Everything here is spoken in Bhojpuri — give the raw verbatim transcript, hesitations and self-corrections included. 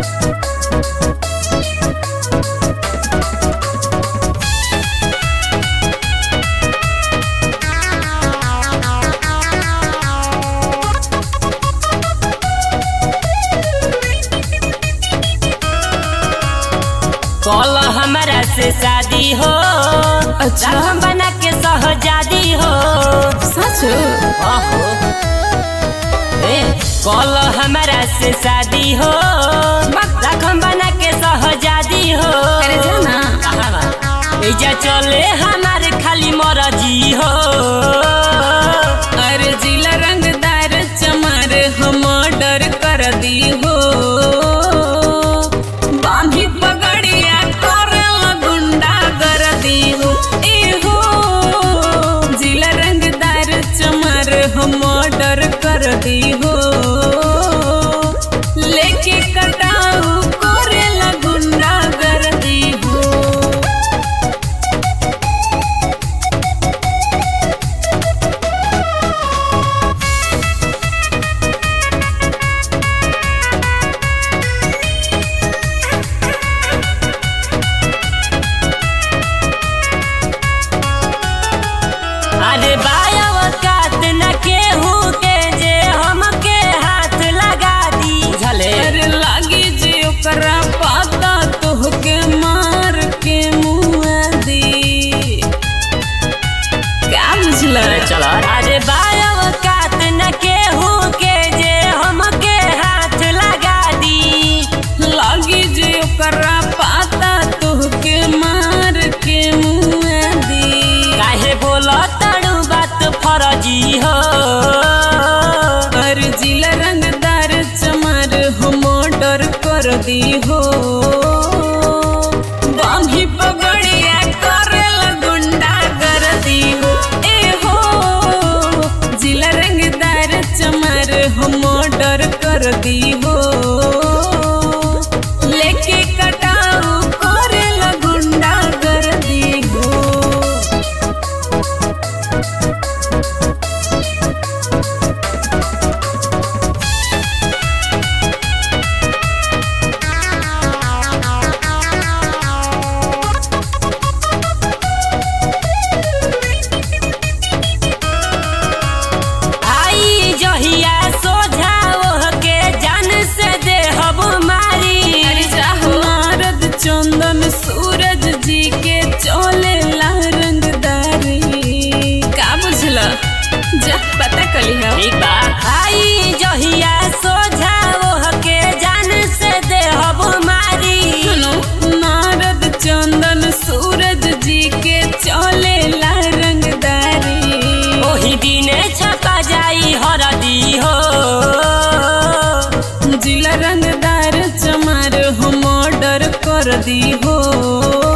कल हमरा से शादी हो, अच्छा हम बना के सहजादी हो। सच आहो ए कल हमरा से शादी हो, हम बना के सहजादी हो। अरे जाना एजा चले हमारे खाली मरजी हो। अरे जिला रंगदार चमार हम डर कर दी हो। बांधी पगड़िया करेला गुंडा कर दी हो। ए हो जिला रंगदार चमार हम डर कर दी हो। लेके कटाऊ करेला गुंडा कर दी हो। अरे बायावकात न केहू के जे हमके हाथ लगा दी झले। अरे लागी जे ओकरा पाता तोहके मार के मुआ दी। क्या बुझला चल अरे बायावकात न केहू के जे हमके हाथ लगा दी। लागी जे ओकरा पाता तोहके मार के मुआ दी। काहे बोला तारू बात फरजी हो। अरे जिला रंगदार चमार हम डर कर दी हो। बांधी पगड़िया करेला गुंडा कर दी हो। ए हो जिला रंगदार चमार हम डर कर दी हो। लेके कटाऊ करेला गुंडा कर दी हो। आई जहिया सोझाओ के जान से देहब मारी। अरे जाहो नारद चंदन सूरज जी के चले ला रंगदारी। का बुझला जा पता कली हो। ठीक बा आई जहिया सोझाओ के जान से देहब मारी। सुनो नारद चंदन सूरज जी के चले ला रंगदारी। ओही दिने छपा जाई हरदी हो। जिला रंगदार चमार हम डर कर दी हो।